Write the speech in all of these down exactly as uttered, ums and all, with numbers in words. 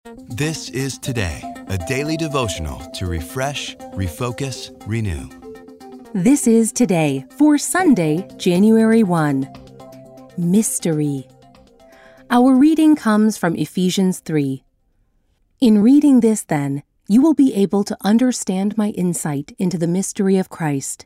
This is Today, a daily devotional to refresh, refocus, renew. This is Today for Sunday, January first. Mystery. Our reading comes from Ephesians three. In reading this, then, you will be able to understand my insight into the mystery of Christ.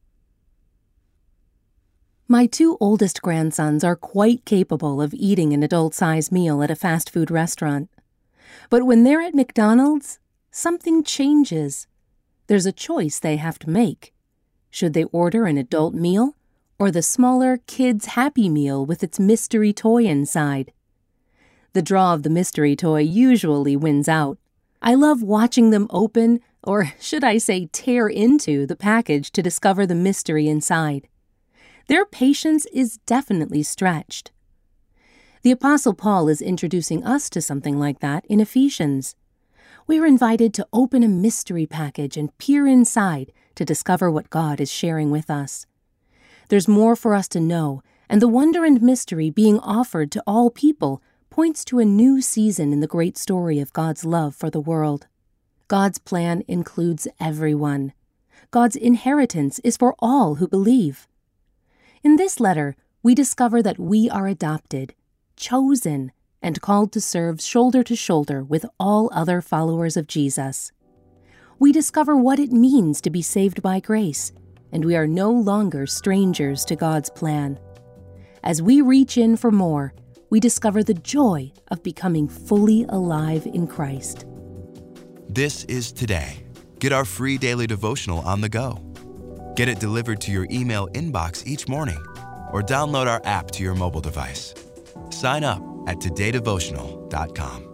My two oldest grandsons are quite capable of eating an adult-sized meal at a fast food restaurant. But when they're at McDonald's, something changes. There's a choice they have to make. Should they order an adult meal or the smaller kids' Happy Meal with its mystery toy inside? The draw of the mystery toy usually wins out. I love watching them open, or should I say tear into, the package to discover the mystery inside. Their patience is definitely stretched. The Apostle Paul is introducing us to something like that in Ephesians. We are invited to open a mystery package and peer inside to discover what God is sharing with us. There's more for us to know, and the wonder and mystery being offered to all people points to a new season in the great story of God's love for the world. God's plan includes everyone. God's inheritance is for all who believe. In this letter, we discover that we are adopted, chosen, and called to serve shoulder to shoulder with all other followers of Jesus. We discover what it means to be saved by grace, and we are no longer strangers to God's plan. As we reach in for more, we discover the joy of becoming fully alive in Christ. This is Today. Get our free daily devotional on the go. Get it delivered to your email inbox each morning, or download our app to your mobile device. Sign up at today devotional dot com.